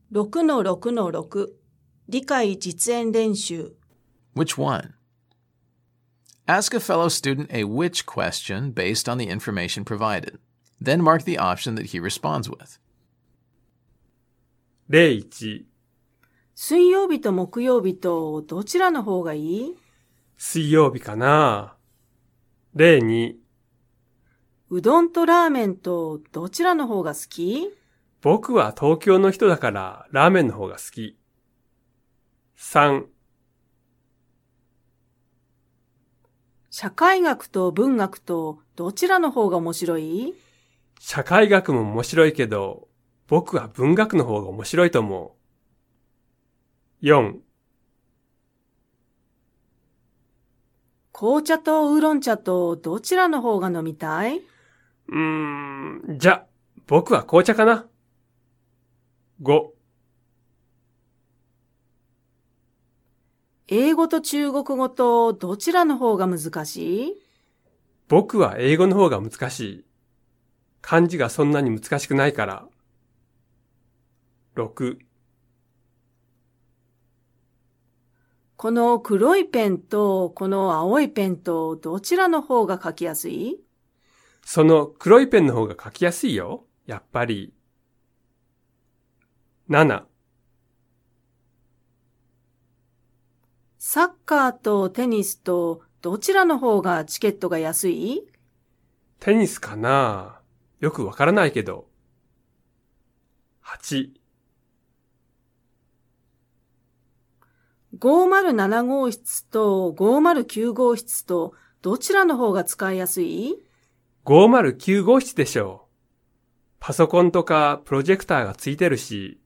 6-6-6 理解実演練習 Which one? Ask a fellow student a which question based on the information provided. Then mark the option that he responds with. 01 水曜日と木曜日とどちらの方がいい？ 水曜日かな。02 うどんとラーメンとどちらの方が好き？ 僕は東京の人だからラーメンの方が好き。3 社会学と文学とどちらの方が面白い？ 社会学も面白いけど、僕は文学の方が面白いと思う。4 紅茶とウーロン茶とどちらの方が飲みたい？ じゃ、僕は紅茶かな。5 英語と中国語とどちらの方が難しい？ 僕は英語の方が難しい。漢字がそんなに難しくないから。6 この黒いペンとこの青いペンとどちらの方が書きやすい？ その黒いペンの方が書きやすいよ。やっぱり。7 サッカーとテニスとどちらの方がチケットが安い？ テニスかな？よくわからないけど。8 507号室と509号室とどちらの方が使いやすい？ 509号室でしょう。パソコンとかプロジェクターがついてるし、